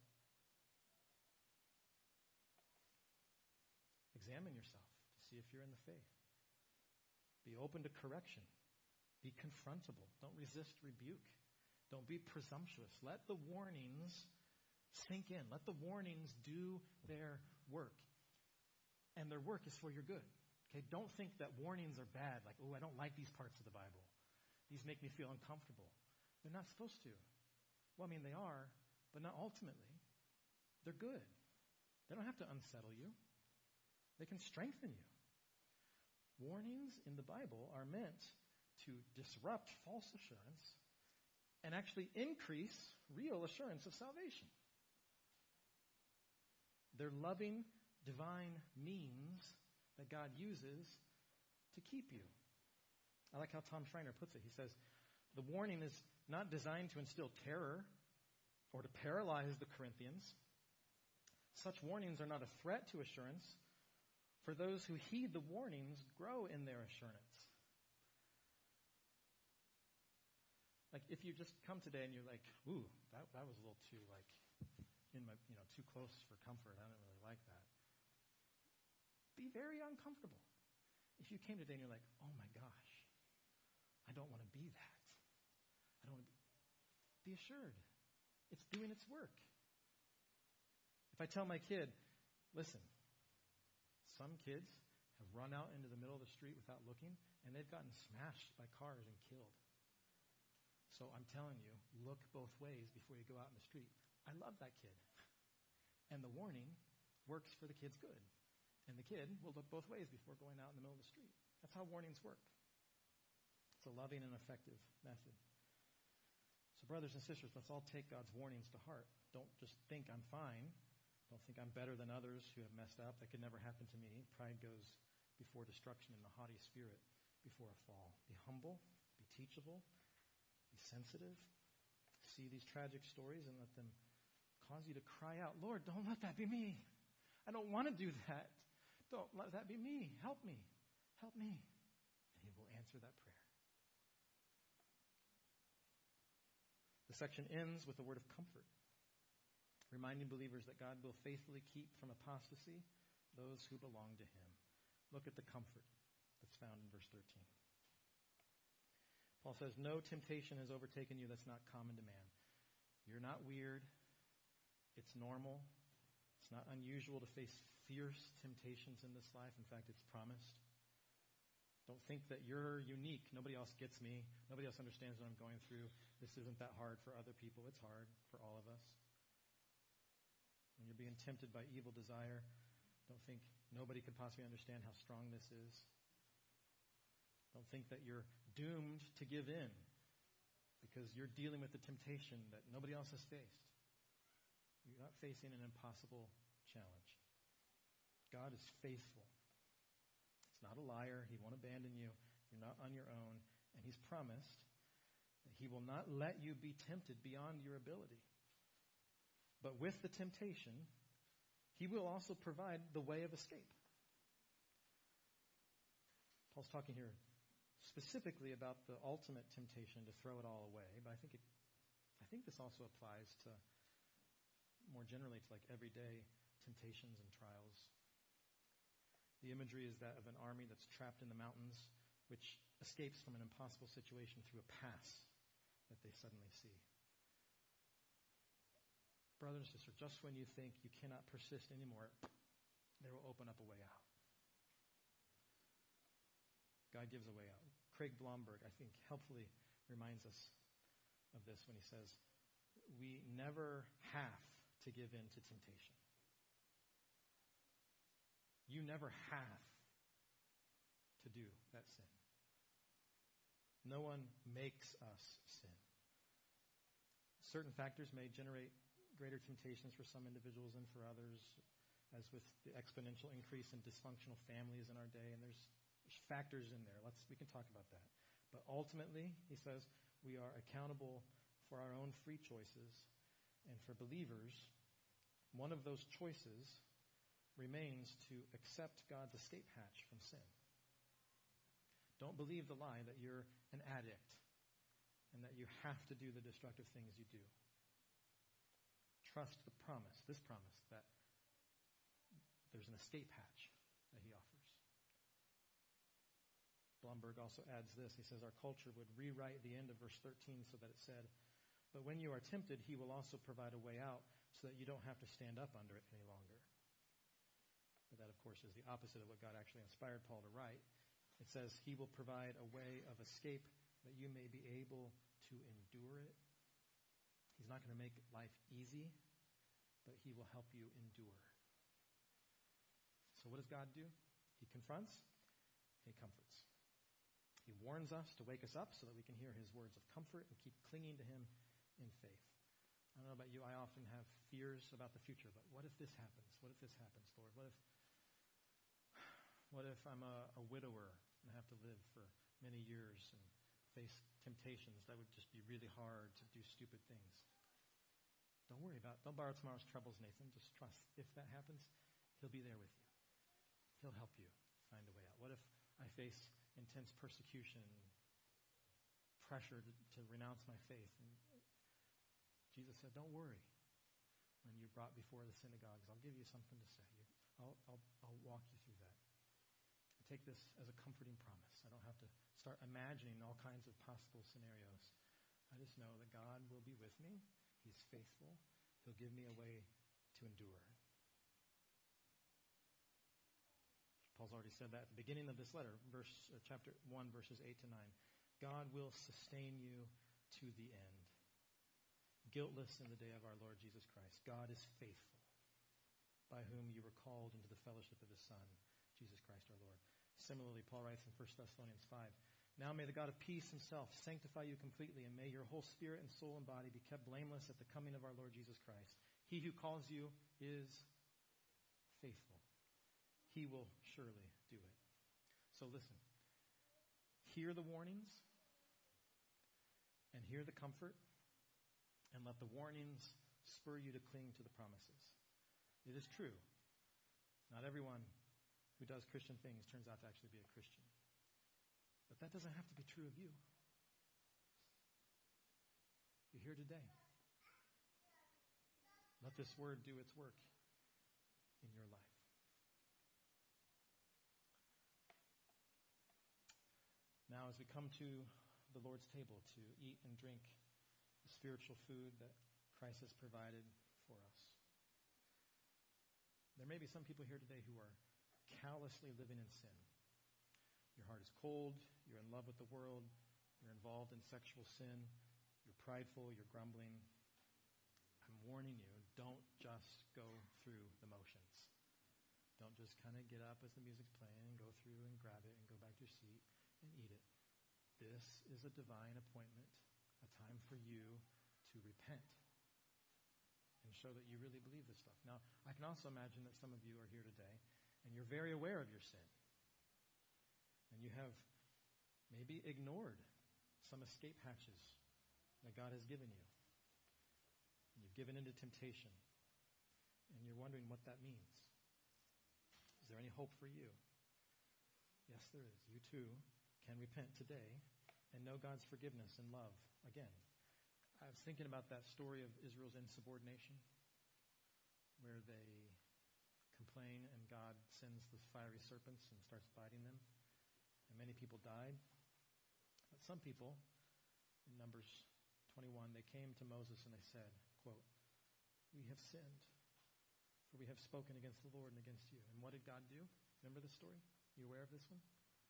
Examine yourself to see if you're in the faith. Be open to correction. Be confrontable. Don't resist rebuke. Don't be presumptuous. Let the warnings sink in. Let the warnings do their work. And their work is for your good. Okay, don't think that warnings are bad, like, oh, I don't like these parts of the Bible. These make me feel uncomfortable. They're not supposed to. Well, I mean, they are, but not ultimately. They're good. They don't have to unsettle you. They can strengthen you. Warnings in the Bible are meant to disrupt false assurance and actually increase real assurance of salvation. They're loving, divine means that God uses to keep you. I like how Tom Schreiner puts it. He says, the warning is not designed to instill terror or to paralyze the Corinthians. Such warnings are not a threat to assurance. For those who heed the warnings, grow in their assurance. Like if you just come today and you're like, ooh, that, that was a little too like in my, you know, too close for comfort. I don't really like that. Be very uncomfortable. If you came today and you're like, oh my gosh, I don't want to be that. I don't want to be, be assured. It's doing its work. If I tell my kid, listen, some kids have run out into the middle of the street without looking, and they've gotten smashed by cars and killed. So I'm telling you, look both ways before you go out in the street. I love that kid. And the warning works for the kid's good. And the kid will look both ways before going out in the middle of the street. That's how warnings work. It's a loving and effective method. So brothers and sisters, let's all take God's warnings to heart. Don't just think I'm fine. Don't think I'm better than others who have messed up. That could never happen to me. Pride goes before destruction and the haughty spirit before a fall. Be humble. Be teachable. Be sensitive. See these tragic stories and let them cause you to cry out, Lord, don't let that be me. I don't want to do that. Don't let that be me. Help me. Help me. And he will answer that prayer. The section ends with a word of comfort, reminding believers that God will faithfully keep from apostasy those who belong to him. Look at the comfort that's found in verse thirteen. Paul says, no temptation has overtaken you that's not common to man. You're not weird. It's normal. It's not unusual to face fierce temptations in this life. In fact, it's promised. Don't think that you're unique. Nobody else gets me. Nobody else understands what I'm going through. This isn't that hard for other people. It's hard for all of us. When you're being tempted by evil desire, don't think nobody could possibly understand how strong this is. Don't think that you're doomed to give in because you're dealing with the temptation that nobody else has faced. You're not facing an impossible challenge. God is faithful. He's not a liar. He won't abandon you. You're not on your own. And He's promised that He will not let you be tempted beyond your ability. But with the temptation, He will also provide the way of escape. Paul's talking here specifically about the ultimate temptation to throw it all away, but I think it, I think this also applies to more generally to like everyday temptations and trials. The imagery is that of an army that's trapped in the mountains, which escapes from an impossible situation through a pass that they suddenly see. Brothers and sisters, just when you think you cannot persist anymore, they will open up a way out. God gives a way out. Craig Blomberg, I think, helpfully reminds us of this when he says, we never have to give in to temptation. You never have to do that sin. No one makes us sin. Certain factors may generate greater temptations for some individuals than for others, as with the exponential increase in dysfunctional families in our day, and there's, there's factors in there. Let's we can talk about that. But ultimately, he says, we are accountable for our own free choices, and for believers, one of those choices remains to accept God's escape hatch from sin. Don't believe the lie that you're an addict and that you have to do the destructive things you do. Trust the promise, this promise, that there's an escape hatch that He offers. Blomberg also adds this. He says, our culture would rewrite the end of verse thirteen so that it said, but when you are tempted, He will also provide a way out so that you don't have to stand up under it any longer. But that, of course, is the opposite of what God actually inspired Paul to write. It says, He will provide a way of escape that you may be able to endure it. He's not going to make life easy, but He will help you endure. So what does God do? He confronts, He comforts. He warns us to wake us up so that we can hear His words of comfort and keep clinging to Him in faith. I don't know about you, I often have fears about the future, but what if this happens? What if this happens, Lord? What if what if I'm a, a widower and I have to live for many years and face temptations that would just be really hard to do stupid things? Don't worry about it. Don't borrow tomorrow's troubles, Nathan. Just trust. If that happens, He'll be there with you. He'll help you find a way out. What if I face intense persecution, pressure to, to renounce my faith? And Jesus said, don't worry when you're brought before the synagogues. I'll give you something to say. I'll, I'll, I'll walk you through that. I take this as a comforting promise. I don't have to start imagining all kinds of possible scenarios. I just know that God will be with me. He's faithful. He'll give me a way to endure. Paul's already said that at the beginning of this letter, verse uh, chapter one, verses eight to nine. God will sustain you to the end, guiltless in the day of our Lord Jesus Christ. God is faithful, by whom you were called into the fellowship of His Son, Jesus Christ our Lord. Similarly, Paul writes in First Thessalonians five, now may the God of peace Himself sanctify you completely, and may your whole spirit and soul and body be kept blameless at the coming of our Lord Jesus Christ. He who calls you is faithful. He will surely do it. So listen, hear the warnings and hear the comfort, and let the warnings spur you to cling to the promises. It is true. Not everyone who does Christian things turns out to actually be a Christian. But that doesn't have to be true of you. You're here today. Let this word do its work in your life. Now, as we come to the Lord's table to eat and drink the spiritual food that Christ has provided for us, there may be some people here today who are callously living in sin. your heart is cold, you're in love with the world, you're involved in sexual sin, you're prideful, you're grumbling, I'm warning you, don't just go through the motions. Don't just kind of get up as the music's playing and go through and grab it and go back to your seat and eat it. This is a divine appointment, a time for you to repent and show that you really believe this stuff. Now, I can also imagine that some of you are here today and you're very aware of your sin. And you have maybe ignored some escape hatches that God has given you. And you've given into temptation. And you're wondering what that means. Is there any hope for you? Yes, there is. You too can repent today and know God's forgiveness and love again. I was thinking about that story of Israel's insubordination, where they complain and God sends the fiery serpents and starts biting them. And many people died. But some people, in Numbers twenty-one, they came to Moses and they said, quote, "We have sinned, for we have spoken against the Lord and against you." And what did God do? Remember the story? You aware of this one?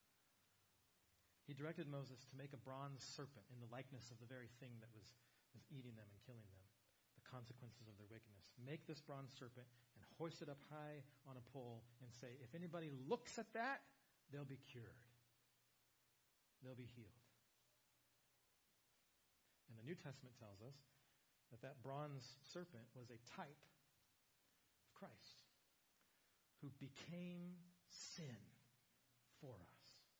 He directed Moses to make a bronze serpent in the likeness of the very thing that was, was eating them and killing them, the consequences of their wickedness. Make this bronze serpent and hoist it up high on a pole and say, if anybody looks at that, they'll be cured. They'll be healed. And the New Testament tells us that that bronze serpent was a type of Christ, who became sin for us.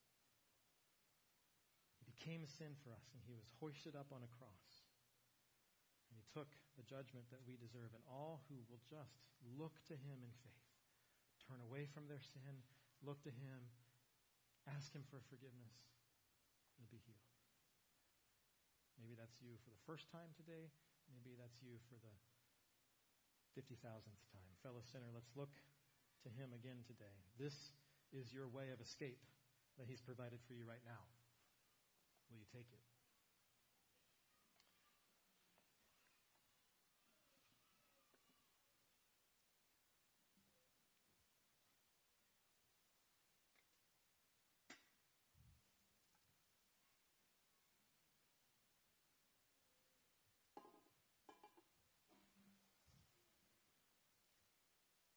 He became sin for us, and he was hoisted up on a cross. And he took the judgment that we deserve, and all who will just look to him in faith, turn away from their sin, look to him, ask him for forgiveness, will be healed. Maybe that's you for the first time today. Maybe that's you for the fifty thousandth time. Fellow sinner, let's look to him again today. This is your way of escape that he's provided for you right now. Will you take it?